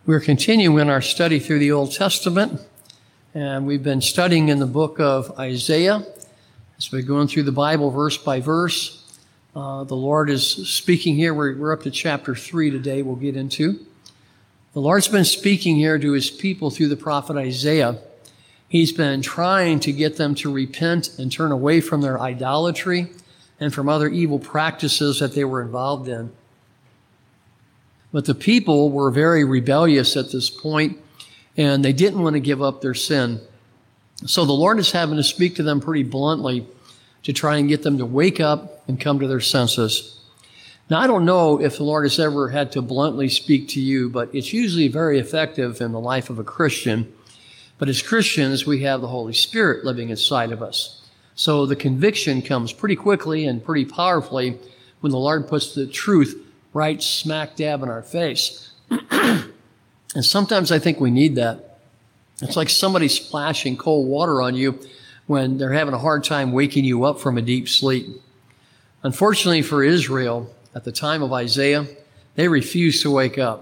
We're continuing our study through the Old Testament, and we've been studying in the book of Isaiah. As we're going through the Bible verse by verse, the Lord is speaking here. We're up to chapter 3 today we'll get into. The Lord's been speaking here to his people through the prophet Isaiah. He's been trying to get them to repent and turn away from their idolatry and from other evil practices that they were involved in. But the people were very rebellious at this point, and they didn't want to give up their sin. So the Lord is having to speak to them pretty bluntly to try and get them to wake up and come to their senses. Now, I don't know if the Lord has ever had to bluntly speak to you, but it's usually very effective in the life of a Christian. But as Christians, we have the Holy Spirit living inside of us. So the conviction comes pretty quickly and pretty powerfully when the Lord puts the truth right smack dab in our face. And sometimes I think we need that. It's like somebody splashing cold water on you when they're having a hard time waking you up from a deep sleep. Unfortunately for Israel, at the time of Isaiah, they refused to wake up.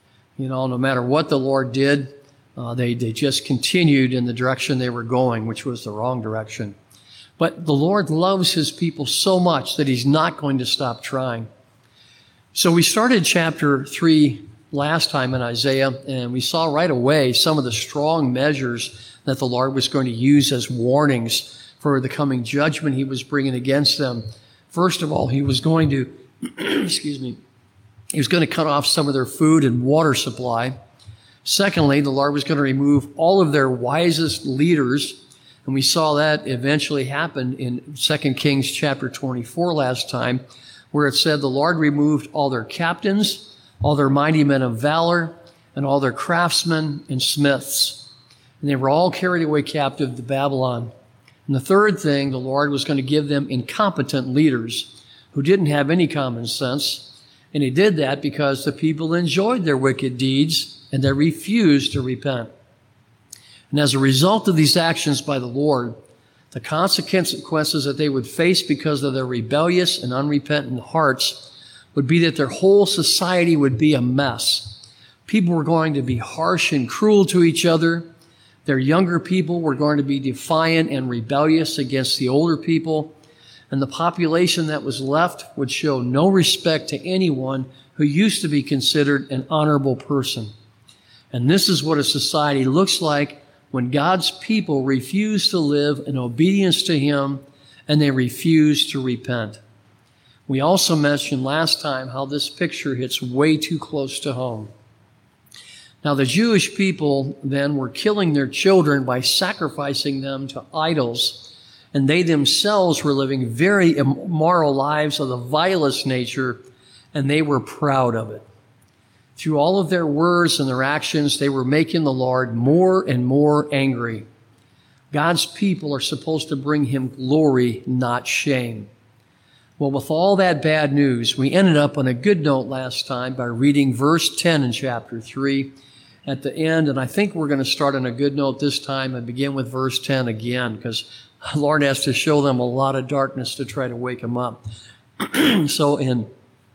No matter what the Lord did, they just continued in the direction they were going, which was the wrong direction. But the Lord loves his people so much that he's not going to stop trying. So we started chapter 3 last time in Isaiah, and we saw right away some of the strong measures that the Lord was going to use as warnings for the coming judgment he was bringing against them. First of all, he was going to, he was going to cut off some of their food and water supply. Secondly, the Lord was going to remove all of their wisest leaders, and we saw that eventually happen in 2 Kings chapter 24 last time, where it said the Lord removed all their captains, all their mighty men of valor, and all their craftsmen and smiths. And they were all carried away captive to Babylon. And the third thing, the Lord was going to give them incompetent leaders who didn't have any common sense. And he did that because the people enjoyed their wicked deeds and they refused to repent. And as a result of these actions by the Lord, the consequences that they would face because of their rebellious and unrepentant hearts would be that their whole society would be a mess. People were going to be harsh and cruel to each other. Their younger people were going to be defiant and rebellious against the older people. And the population that was left would show no respect to anyone who used to be considered an honorable person. And this is what a society looks like when God's people refuse to live in obedience to him and they refuse to repent. We also mentioned last time how this picture hits way too close to home. Now, the Jewish people then were killing their children by sacrificing them to idols, and they themselves were living very immoral lives of the vilest nature, and they were proud of it. Through all of their words and their actions, they were making the Lord more and more angry. God's people are supposed to bring him glory, not shame. Well, with all that bad news, we ended up on a good note last time by reading verse 10 in chapter 3 at the end. And I think we're going to start on a good note this time and begin with verse 10 again, because the Lord has to show them a lot of darkness to try to wake them up. So in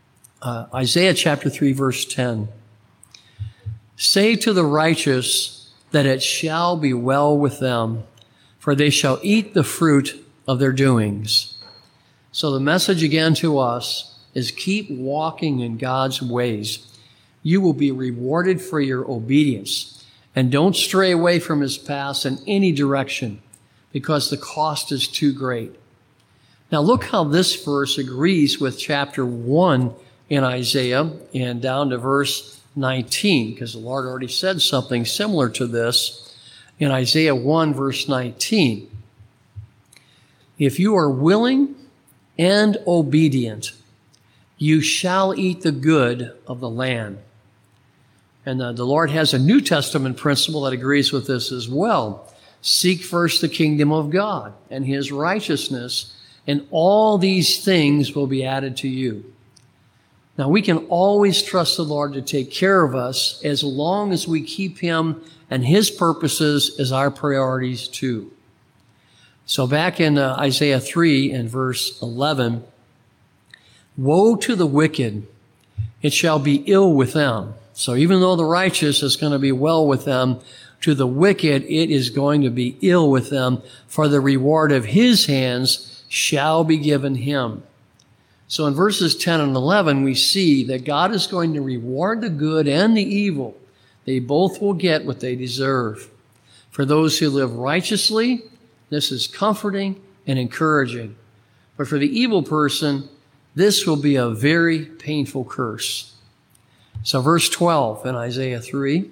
Isaiah chapter 3, verse 10, "Say to the righteous that it shall be well with them, for they shall eat the fruit of their doings." So the message again to us is keep walking in God's ways. You will be rewarded for your obedience. And don't stray away from his paths in any direction, because the cost is too great. Now look how this verse agrees with chapter 1 in Isaiah and down to verse 19, because the Lord already said something similar to this in Isaiah 1, verse 19. "If you are willing and obedient, you shall eat the good of the land." And the Lord has a New Testament principle that agrees with this as well. "Seek first the kingdom of God and his righteousness, and all these things will be added to you." Now, we can always trust the Lord to take care of us as long as we keep him and his purposes as our priorities too. So back in Isaiah 3 and verse 11, "Woe to the wicked, it shall be ill with them. So even though the righteous is going to be well with them, to the wicked it is going to be ill with them, for the reward of his hands shall be given him. So in verses 10 and 11, we see that God is going to reward the good and the evil. They both will get what they deserve. For those who live righteously, this is comforting and encouraging. But for the evil person, this will be a very painful curse. So verse 12 in Isaiah 3,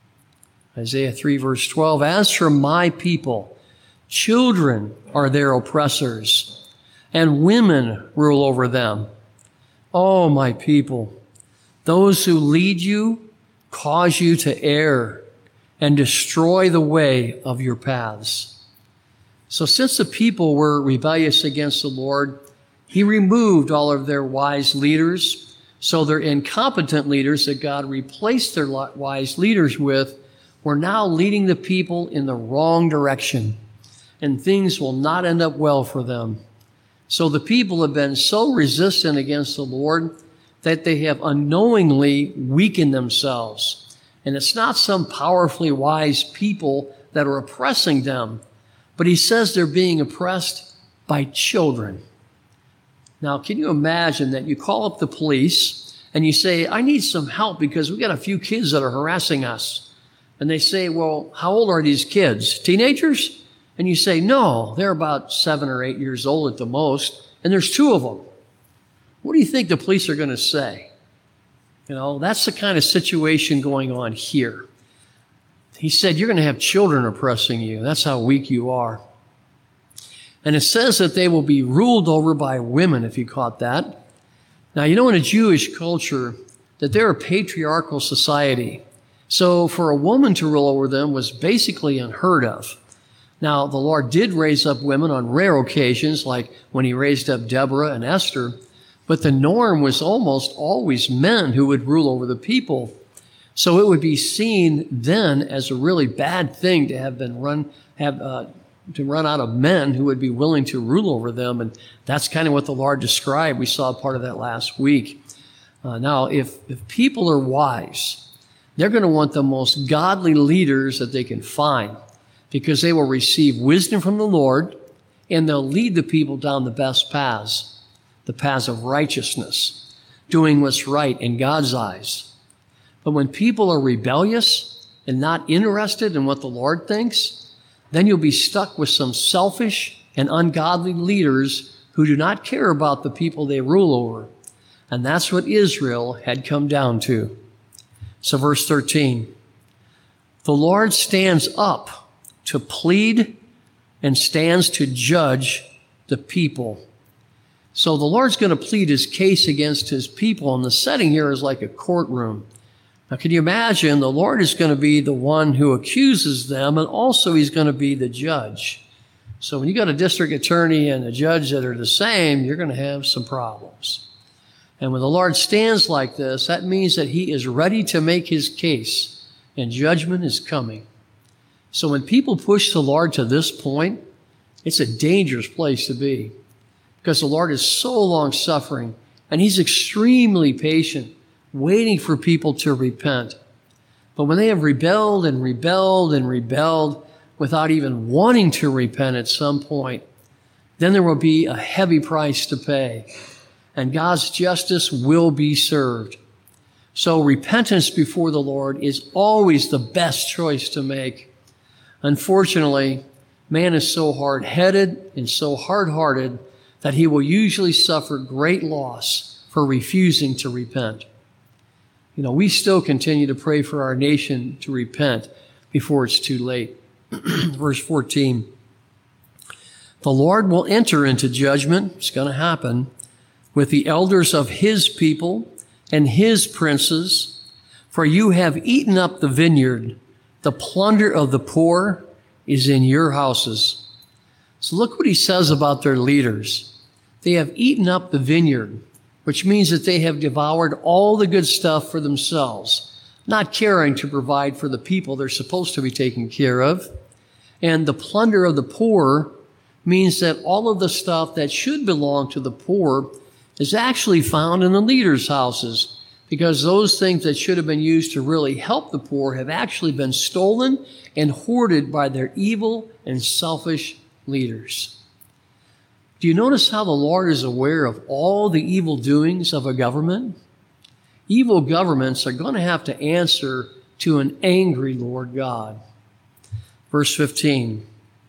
verse 12, as for my people, children are their oppressors, and women rule over them. Oh, my people, those who lead you cause you to err and destroy the way of your paths. So since the people were rebellious against the Lord, he removed all of their wise leaders. So their incompetent leaders that God replaced their wise leaders with were now leading the people in the wrong direction, and things will not end up well for them. So the people have been so resistant against the Lord that they have unknowingly weakened themselves. And it's not some powerfully wise people that are oppressing them, but he says they're being oppressed by children. Now, can you imagine that you call up the police and you say, I need some help because we got a few kids that are harassing us. And they say, well, how old are these kids? Teenagers? And you say, no, they're about 7 or 8 years old at the most, and there's 2 of them. What do you think the police are going to say? You know, that's the kind of situation going on here. He said, you're going to have children oppressing you. That's how weak you are. And it says that they will be ruled over by women, if you caught that. Now, you know, in a Jewish culture, that they're a patriarchal society. So for a woman to rule over them was basically unheard of. Now, the Lord did raise up women on rare occasions, like when he raised up Deborah and Esther, but the norm was almost always men who would rule over the people. So it would be seen then as a really bad thing to have run out of men who would be willing to rule over them, and that's kind of what the Lord described. We saw part of that last week. Now, if people are wise, they're going to want the most godly leaders that they can find, because they will receive wisdom from the Lord, and they'll lead the people down the best paths, the paths of righteousness, doing what's right in God's eyes. But when people are rebellious and not interested in what the Lord thinks, then you'll be stuck with some selfish and ungodly leaders who do not care about the people they rule over. And that's what Israel had come down to. So verse 13, the Lord stands up to plead and stands to judge the people. So the Lord's going to plead his case against his people, and the setting here is like a courtroom. Now, can you imagine? The Lord is going to be the one who accuses them, and also he's going to be the judge. So when you got a district attorney and a judge that are the same, you're going to have some problems. And when the Lord stands like this, that means that he is ready to make his case, and judgment is coming. So when people push the Lord to this point, it's a dangerous place to be, because the Lord is so long-suffering, and he's extremely patient, waiting for people to repent. But when they have rebelled and rebelled and rebelled without even wanting to repent at some point, then there will be a heavy price to pay, and God's justice will be served. So repentance before the Lord is always the best choice to make. Unfortunately, man is so hard-headed and so hard-hearted that he will usually suffer great loss for refusing to repent. You know, we still continue to pray for our nation to repent before it's too late. Verse 14, the Lord will enter into judgment, it's going to happen, with the elders of his people and his princes, for you have eaten up the vineyard. The plunder of the poor is in your houses. So look what he says about their leaders. They have eaten up the vineyard, which means that they have devoured all the good stuff for themselves, not caring to provide for the people they're supposed to be taking care of. And the plunder of the poor means that all of the stuff that should belong to the poor is actually found in the leaders' houses, because those things that should have been used to really help the poor have actually been stolen and hoarded by their evil and selfish leaders. Do you notice how the Lord is aware of all the evil doings of a government? Evil governments are going to have to answer to an angry Lord God. Verse 15.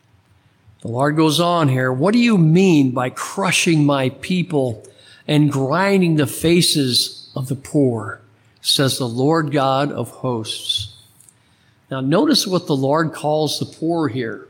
The Lord goes on here, what do you mean by crushing my people and grinding the faces of the poor, says the Lord God of hosts. Now notice what the Lord calls the poor here,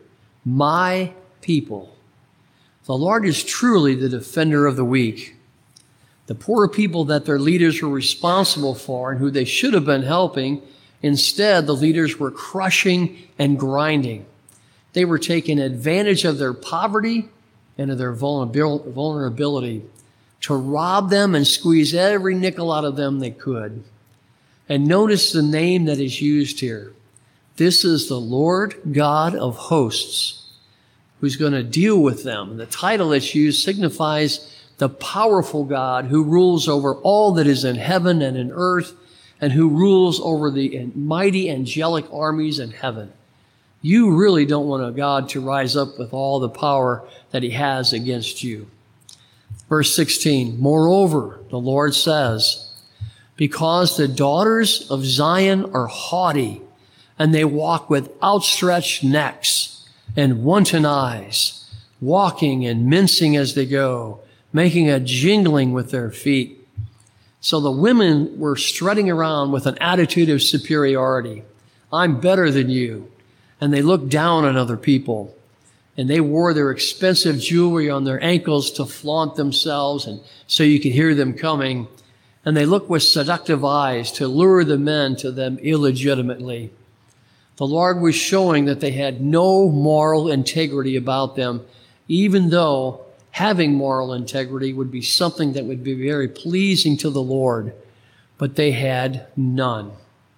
my people. The Lord is truly the defender of the weak. The poor people that their leaders were responsible for and who they should have been helping, instead the leaders were crushing and grinding. They were taking advantage of their poverty and of their vulnerability to rob them and squeeze every nickel out of them they could. And notice the name that is used here. This is the Lord God of hosts who's going to deal with them. The title that's used signifies the powerful God who rules over all that is in heaven and in earth and who rules over the mighty angelic armies in heaven. You really don't want a God to rise up with all the power that he has against you. Verse 16, moreover, the Lord says, because the daughters of Zion are haughty, and they walk with outstretched necks and wanton eyes, walking and mincing as they go, making a jingling with their feet. So the women were strutting around with an attitude of superiority. I'm better than you. And they looked down on other people. And they wore their expensive jewelry on their ankles to flaunt themselves and so you could hear them coming. And they looked with seductive eyes to lure the men to them illegitimately. The Lord was showing that they had no moral integrity about them, even though having moral integrity would be something that would be very pleasing to the Lord. But they had none.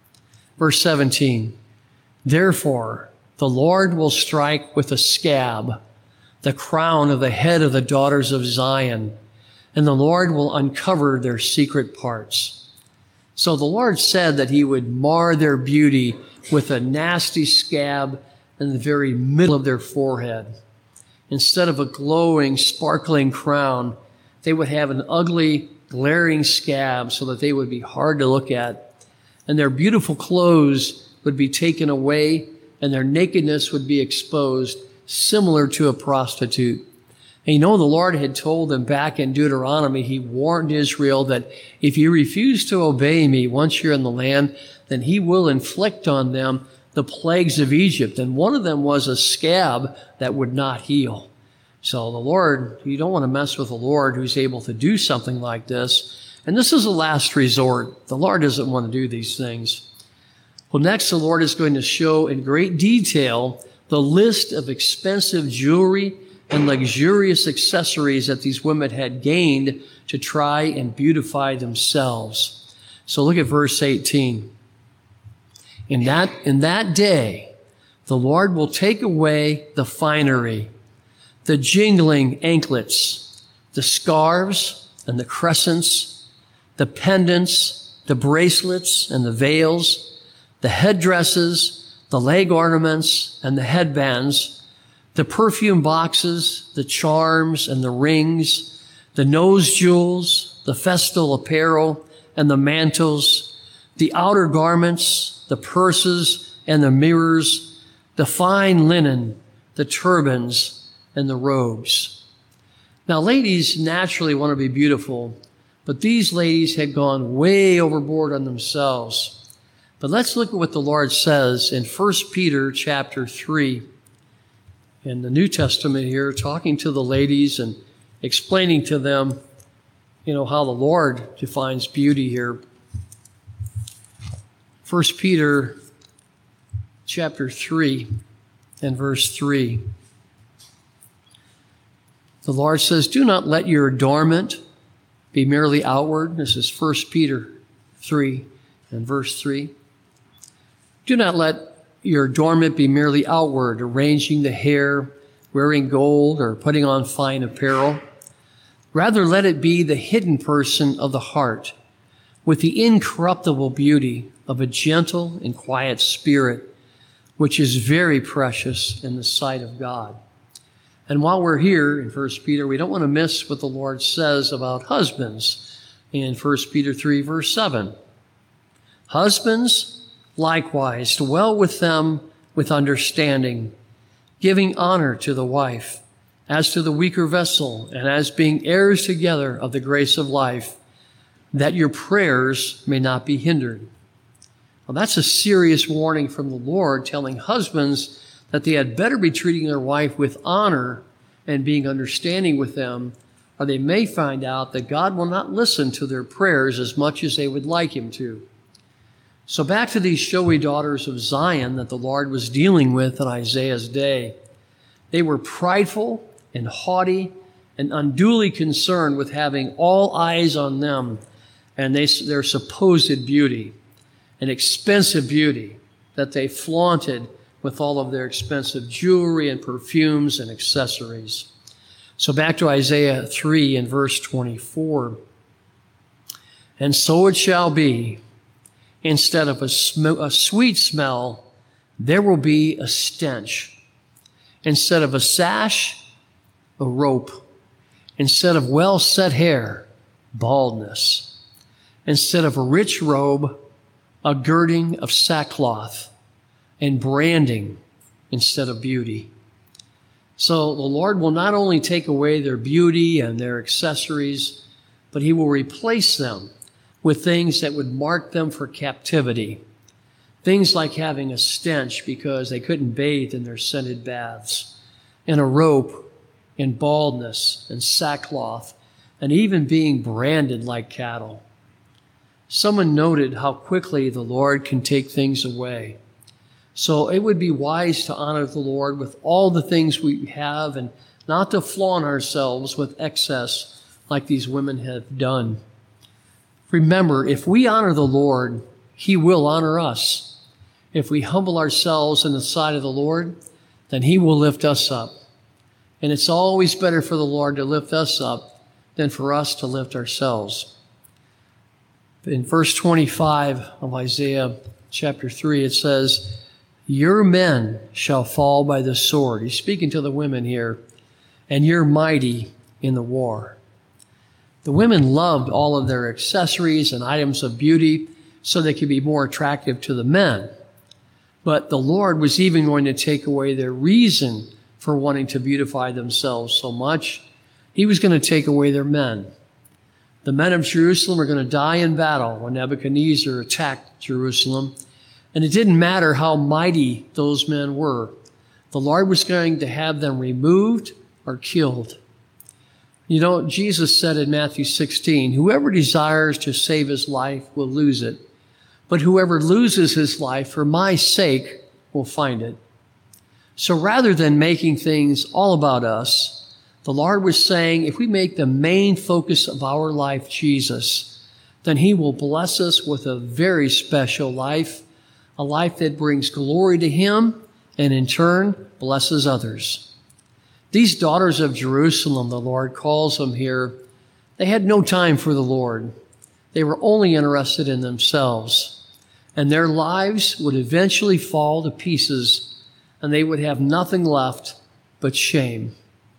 Verse 17, therefore, the Lord will strike with a scab the crown of the head of the daughters of Zion, and the Lord will uncover their secret parts. So the Lord said that he would mar their beauty with a nasty scab in the very middle of their forehead. Instead of a glowing, sparkling crown, they would have an ugly, glaring scab so that they would be hard to look at. And their beautiful clothes would be taken away, and their nakedness would be exposed, similar to a prostitute. And you know, the Lord had told them back in Deuteronomy, he warned Israel that if you refuse to obey me once you're in the land, then he will inflict on them the plagues of Egypt. And one of them was a scab that would not heal. So the Lord, you don't want to mess with the Lord who's able to do something like this. And this is a last resort. The Lord doesn't want to do these things. Well, next, the Lord is going to show in great detail the list of expensive jewelry and luxurious accessories that these women had gained to try and beautify themselves. So look at verse 18. In that day, the Lord will take away the finery, the jingling anklets, the scarves and the crescents, the pendants, the bracelets and the veils, the headdresses, the leg ornaments, and the headbands, the perfume boxes, the charms and the rings, the nose jewels, the festal apparel, and the mantles, the outer garments, the purses and the mirrors, the fine linen, the turbans, and the robes. Now, ladies naturally want to be beautiful, but these ladies had gone way overboard on themselves. But let's look at what the Lord says in 1 Peter chapter 3 in the New Testament here, talking to the ladies and explaining to them, how the Lord defines beauty here. 1 Peter chapter 3 and verse 3. The Lord says, do not let your adornment be merely outward. This is 1 Peter 3 and verse 3. Do not let your adornment be merely outward, arranging the hair, wearing gold, or putting on fine apparel. Rather, let it be the hidden person of the heart, with the incorruptible beauty of a gentle and quiet spirit, which is very precious in the sight of God. And while we're here in 1 Peter, we don't want to miss what the Lord says about husbands in 1 Peter 3, verse 7. Husbands, likewise, dwell with them with understanding, giving honor to the wife, as to the weaker vessel, and as being heirs together of the grace of life, that your prayers may not be hindered. Well, that's a serious warning from the Lord, telling husbands that they had better be treating their wife with honor and being understanding with them, or they may find out that God will not listen to their prayers as much as they would like him to. So back to these showy daughters of Zion that the Lord was dealing with in Isaiah's day. They were prideful and haughty and unduly concerned with having all eyes on them and their supposed beauty, an expensive beauty that they flaunted with all of their expensive jewelry and perfumes and accessories. So back to Isaiah 3 and verse 24. And so it shall be, instead of a sweet smell, there will be a stench. Instead of a sash, a rope. Instead of well-set hair, baldness. Instead of a rich robe, a girding of sackcloth, and branding instead of beauty. So the Lord will not only take away their beauty and their accessories, but he will replace them with things that would mark them for captivity. Things like having a stench because they couldn't bathe in their scented baths, and a rope, and baldness, and sackcloth, and even being branded like cattle. Someone noted how quickly the Lord can take things away. So it would be wise to honor the Lord with all the things we have and not to flaunt ourselves with excess like these women have done. Remember, if we honor the Lord, he will honor us. If we humble ourselves in the sight of the Lord, then he will lift us up. And it's always better for the Lord to lift us up than for us to lift ourselves. In verse 25 of Isaiah chapter 3, it says, your men shall fall by the sword. He's speaking to the women here. And you're mighty in the war. The women loved all of their accessories and items of beauty so they could be more attractive to the men. But the Lord was even going to take away their reason for wanting to beautify themselves so much. He was going to take away their men. The men of Jerusalem are going to die in battle when Nebuchadnezzar attacked Jerusalem. And it didn't matter how mighty those men were. The Lord was going to have them removed or killed. You know, Jesus said in Matthew 16, whoever desires to save his life will lose it. But whoever loses his life for my sake will find it. So rather than making things all about us, the Lord was saying, if we make the main focus of our life Jesus, then he will bless us with a very special life, a life that brings glory to him and in turn blesses others. These daughters of Jerusalem, the Lord calls them here, they had no time for the Lord. They were only interested in themselves, and their lives would eventually fall to pieces, and they would have nothing left but shame.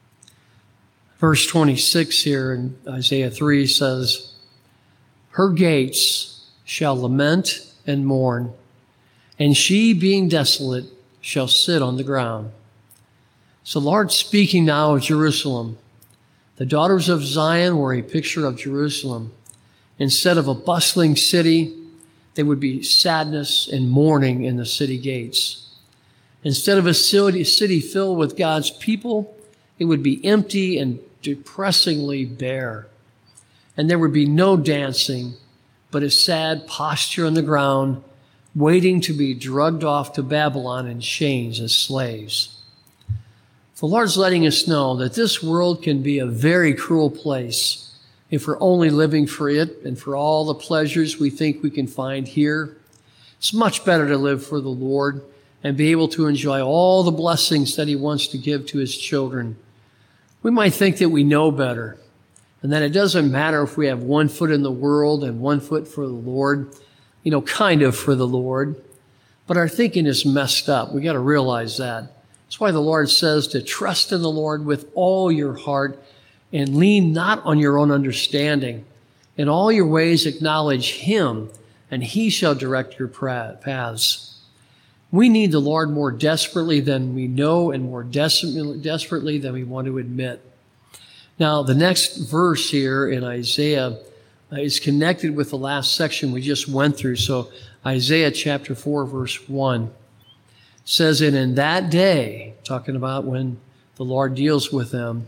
Verse 26 here in Isaiah 3 says, her gates shall lament and mourn, and she, being desolate, shall sit on the ground. So the Lord speaking now of Jerusalem. The daughters of Zion were a picture of Jerusalem. Instead of a bustling city, there would be sadness and mourning in the city gates. Instead of a city filled with God's people, it would be empty and depressingly bare. And there would be no dancing, but a sad posture on the ground, waiting to be drugged off to Babylon in chains as slaves. The Lord's letting us know that this world can be a very cruel place if we're only living for it and for all the pleasures we think we can find here. It's much better to live for the Lord and be able to enjoy all the blessings that he wants to give to his children. We might think that we know better, and that it doesn't matter if we have 1 foot in the world and 1 foot for the Lord, kind of for the Lord. But our thinking is messed up. We got to realize that. That's why the Lord says to trust in the Lord with all your heart and lean not on your own understanding. In all your ways acknowledge Him, and He shall direct your paths. We need the Lord more desperately than we know and more desperately than we want to admit. Now, the next verse here in Isaiah is connected with the last section we just went through. So Isaiah chapter 4, verse 1 says, and in that day, talking about when the Lord deals with them,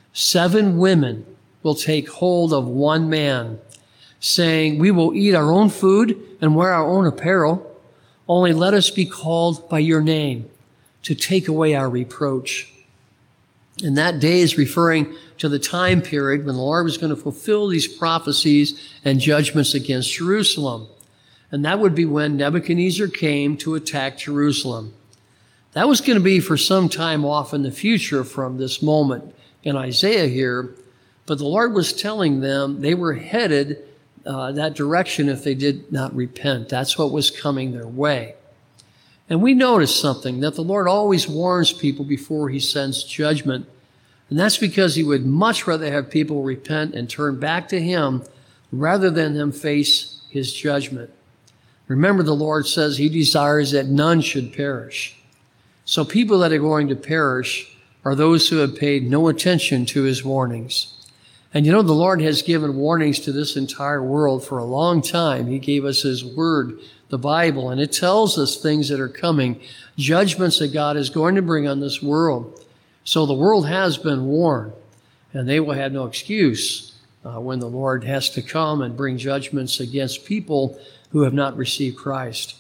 7 women will take hold of one man, saying, we will eat our own food and wear our own apparel. Only let us be called by your name to take away our reproach. And that day is referring to the time period when the Lord was going to fulfill these prophecies and judgments against Jerusalem. And that would be when Nebuchadnezzar came to attack Jerusalem. That was going to be for some time off in the future from this moment in Isaiah here. But the Lord was telling them they were headed that direction if they did not repent. That's what was coming their way. And we notice something, that the Lord always warns people before He sends judgment. And that's because He would much rather have people repent and turn back to Him rather than them face His judgment. Remember, the Lord says He desires that none should perish. So people that are going to perish are those who have paid no attention to His warnings. And the Lord has given warnings to this entire world for a long time. He gave us His Word, the Bible, and it tells us things that are coming, judgments that God is going to bring on this world. So the world has been warned, and they will have no excuse when the Lord has to come and bring judgments against people who have not received Christ.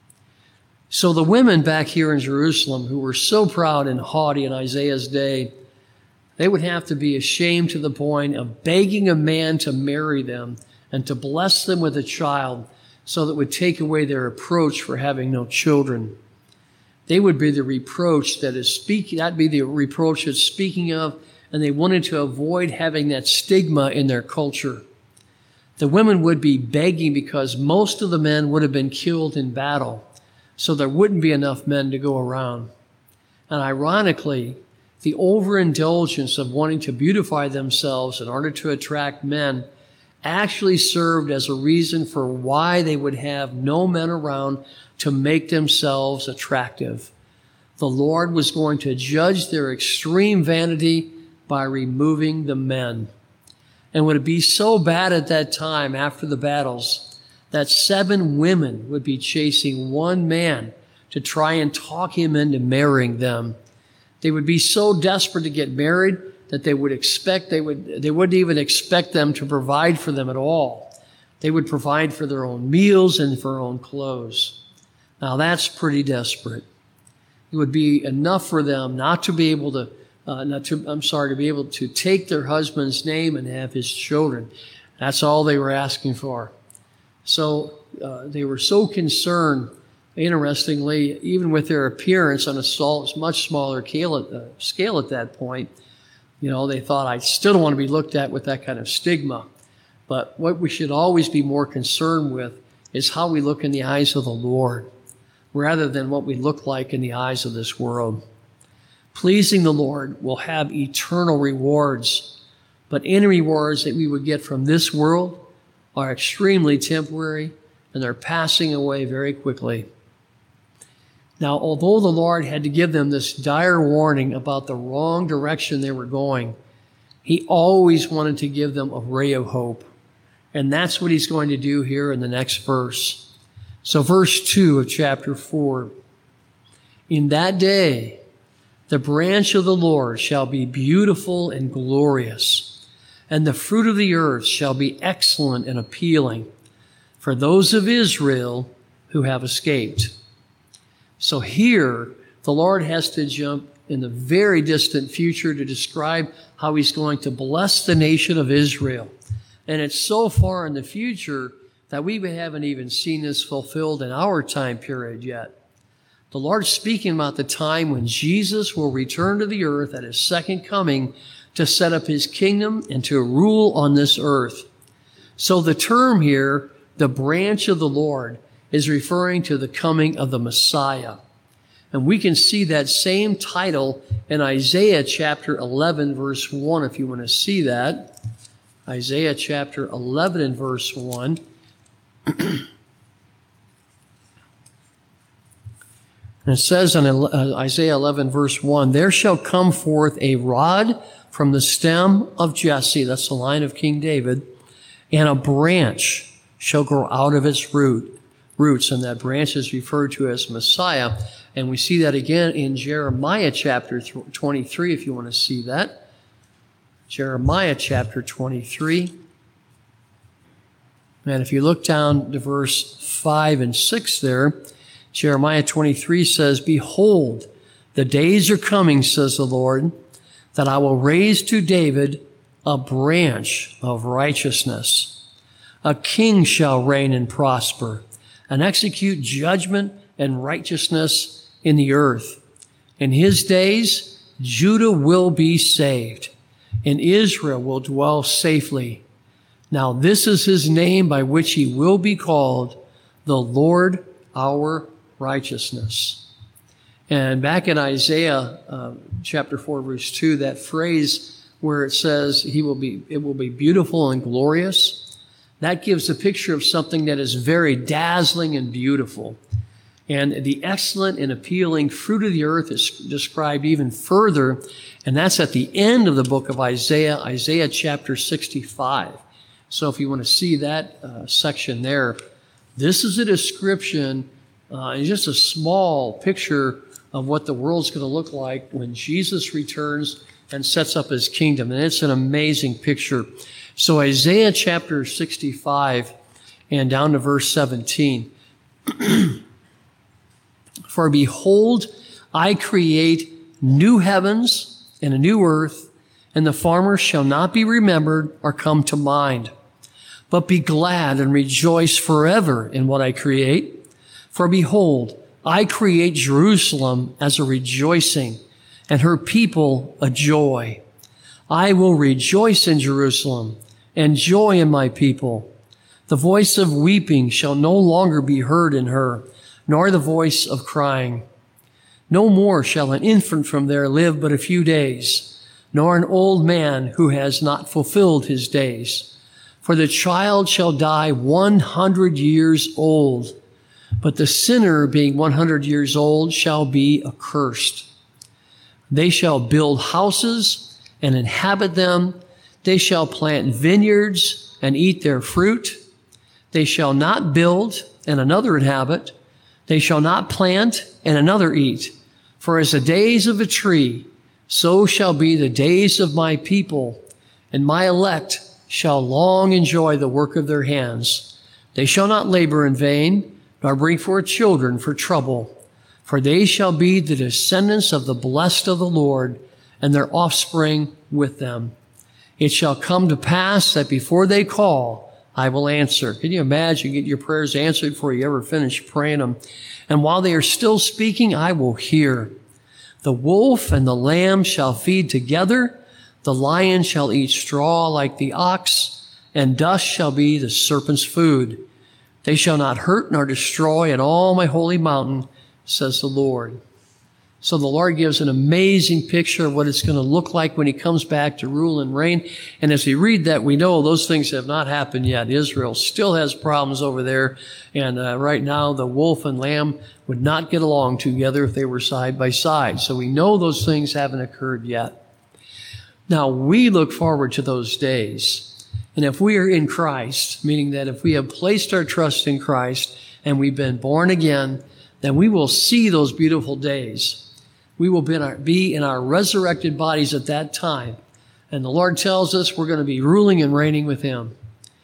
So the women back here in Jerusalem who were so proud and haughty in Isaiah's day, they would have to be ashamed to the point of begging a man to marry them and to bless them with a child so that it would take away their reproach for having no children. They would be the reproach that'd be the reproach it's speaking of, and they wanted to avoid having that stigma in their culture. The women would be begging because most of the men would have been killed in battle, so there wouldn't be enough men to go around. And ironically, the overindulgence of wanting to beautify themselves in order to attract men actually served as a reason for why they would have no men around to make themselves attractive. The Lord was going to judge their extreme vanity by removing the men. And would it be so bad at that time after the battles that 7 women would be chasing one man to try and talk him into marrying them. They would be so desperate to get married that they wouldn't even expect them to provide for them at all. They would provide for their own meals and for their own clothes. Now that's pretty desperate. It would be enough for them to be able to take their husband's name and have his children. That's all they were asking for. So they were so concerned, interestingly, even with their appearance on a much smaller scale at that point. They thought, I still don't want to be looked at with that kind of stigma. But what we should always be more concerned with is how we look in the eyes of the Lord, rather than what we look like in the eyes of this world. Pleasing the Lord will have eternal rewards, but any rewards that we would get from this world are extremely temporary, and they're passing away very quickly. Now, although the Lord had to give them this dire warning about the wrong direction they were going, He always wanted to give them a ray of hope. And that's what He's going to do here in the next verse. So verse 2 of chapter 4. In that day, the branch of the Lord shall be beautiful and glorious, and the fruit of the earth shall be excellent and appealing for those of Israel who have escaped. So here, the Lord has to jump in the very distant future to describe how He's going to bless the nation of Israel. And it's so far in the future that we haven't even seen this fulfilled in our time period yet. The Lord's speaking about the time when Jesus will return to the earth at His second coming to set up his kingdom and to rule on this earth. So the term here, the branch of the Lord, is referring to the coming of the Messiah. And we can see that same title in Isaiah chapter 11, verse 1, if you want to see that. Isaiah chapter 11 and verse 1. And it says in Isaiah 11, verse 1, there shall come forth a rod from the stem of Jesse, that's the line of King David, and a branch shall grow out of its roots. And that branch is referred to as Messiah. And we see that again in Jeremiah chapter 23, if you want to see that. Jeremiah chapter 23. And if you look down to verse 5 and 6 there, Jeremiah 23 says, behold, the days are coming, says the Lord, that I will raise to David a branch of righteousness. A king shall reign and prosper, and execute judgment and righteousness in the earth. In his days, Judah will be saved, and Israel will dwell safely. Now this is his name by which he will be called, the Lord our righteousness. And back in Isaiah chapter 4, verse 2, that phrase where it says it will be beautiful and glorious, that gives a picture of something that is very dazzling and beautiful. And the excellent and appealing fruit of the earth is described even further, and that's at the end of the book of Isaiah, Isaiah chapter 65. So if you want to see that section there, this is a description and just a small picture of what the world's going to look like when Jesus returns and sets up his kingdom. And it's an amazing picture. So Isaiah chapter 65 and down to verse 17. For behold, I create new heavens and a new earth, and the former shall not be remembered or come to mind. But be glad and rejoice forever in what I create. For behold, I create Jerusalem as a rejoicing, and her people a joy. I will rejoice in Jerusalem, and joy in my people. The voice of weeping shall no longer be heard in her, nor the voice of crying. No more shall an infant from there live but a few days, nor an old man who has not fulfilled his days. For the child shall die 100 years old, but the sinner, being 100 years old, shall be accursed. They shall build houses and inhabit them. They shall plant vineyards and eat their fruit. They shall not build and another inhabit. They shall not plant and another eat. For as the days of a tree, so shall be the days of my people, and my elect shall long enjoy the work of their hands. They shall not labor in vain, nor bring forth children for trouble. For they shall be the descendants of the blessed of the Lord, and their offspring with them. It shall come to pass that before they call, I will answer. Can you imagine get your prayers answered before you ever finish praying them? And while they are still speaking, I will hear. The wolf and the lamb shall feed together. The lion shall eat straw like the ox, and dust shall be the serpent's food. They shall not hurt nor destroy in all my holy mountain, says the Lord. So the Lord gives an amazing picture of what it's going to look like when he comes back to rule and reign. And as we read that, we know those things have not happened yet. Israel still has problems over there. And right now, the wolf and lamb would not get along together if they were side by side. So we know those things haven't occurred yet. Now, we look forward to those days. And if we are in Christ, meaning that if we have placed our trust in Christ and we've been born again, then we will see those beautiful days. We will be in our resurrected bodies at that time. And the Lord tells us we're going to be ruling and reigning with him.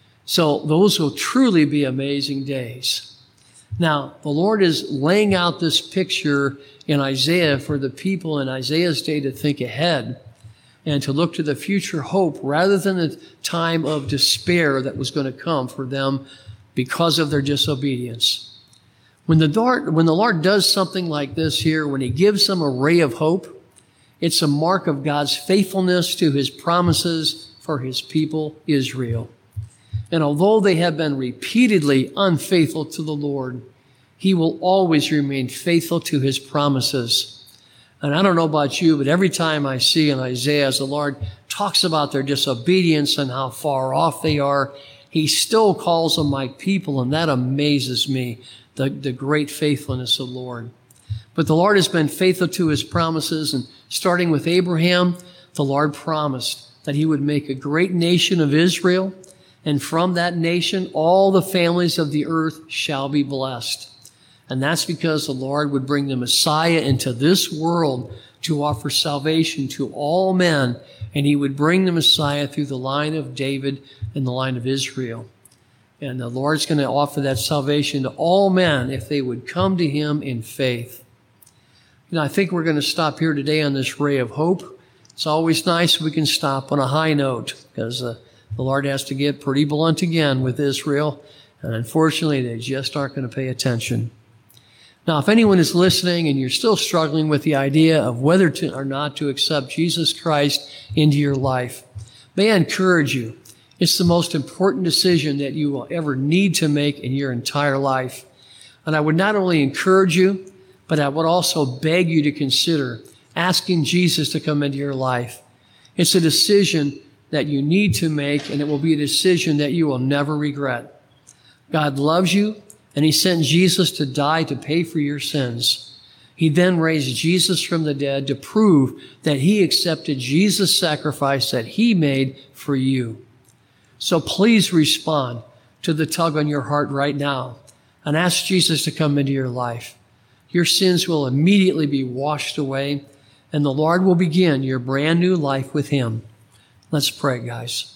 So those will truly be amazing days. Now, the Lord is laying out this picture in Isaiah for the people in Isaiah's day to think ahead and to look to the future hope rather than the time of despair that was going to come for them because of their disobedience. When the Lord does something like this here, when he gives them a ray of hope, It's a mark of God's faithfulness to his promises for his people, Israel. And although they have been repeatedly unfaithful to the Lord, he will always remain faithful to his promises. And I don't know about you, but every time I see in Isaiah, as the Lord talks about their disobedience and how far off they are, he still calls them my people, and that amazes me, the great faithfulness of the Lord. But the Lord has been faithful to his promises, and starting with Abraham, the Lord promised that he would make a great nation of Israel, and from that nation all the families of the earth shall be blessed. And that's because the Lord would bring the Messiah into this world to offer salvation to all men, and he would bring the Messiah through the line of David and the line of Israel. And the Lord's going to offer that salvation to all men if they would come to him in faith. I think we're going to stop here today on this ray of hope. It's always nice if we can stop on a high note, because the Lord has to get pretty blunt again with Israel, and unfortunately they just aren't going to pay attention. Now, if anyone is listening and you're still struggling with the idea of whether to or not to accept Jesus Christ into your life, may I encourage you, it's the most important decision that you will ever need to make in your entire life. And I would not only encourage you, but I would also beg you to consider asking Jesus to come into your life. It's a decision that you need to make, and it will be a decision that you will never regret. God loves you, and he sent Jesus to die to pay for your sins. He then raised Jesus from the dead to prove that he accepted Jesus' sacrifice that he made for you. So please respond to the tug on your heart right now and ask Jesus to come into your life. Your sins will immediately be washed away, and the Lord will begin your brand new life with him. Let's pray, guys.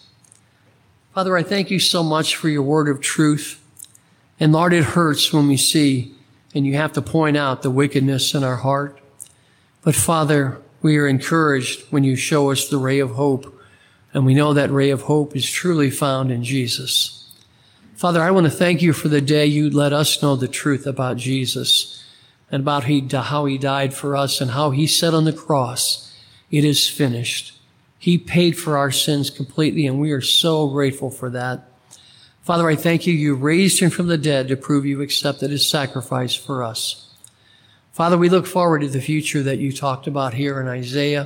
Father, I thank you so much for your word of truth. And Lord, it hurts when we see and you have to point out the wickedness in our heart. But Father, we are encouraged when you show us the ray of hope. And we know that ray of hope is truly found in Jesus. Father, I want to thank you for the day you let us know the truth about Jesus and about how he died for us and how he said on the cross, it is finished. He paid for our sins completely, and we are so grateful for that. Father, I thank you. You raised him from the dead to prove you accepted his sacrifice for us. Father, we look forward to the future that you talked about here in Isaiah.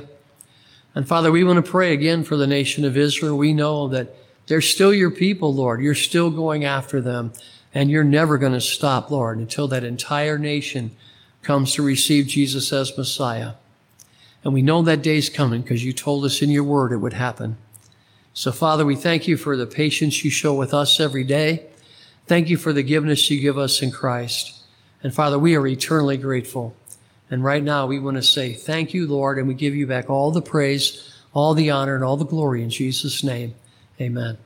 And Father, we want to pray again for the nation of Israel. We know that they're still your people, Lord. You're still going after them, and you're never going to stop, Lord, until that entire nation comes to receive Jesus as Messiah. And we know that day's coming because you told us in your word it would happen. So, Father, we thank you for the patience you show with us every day. Thank you for the forgiveness you give us in Christ. And, Father, we are eternally grateful. And right now we want to say thank you, Lord, and we give you back all the praise, all the honor, and all the glory in Jesus' name. Amen.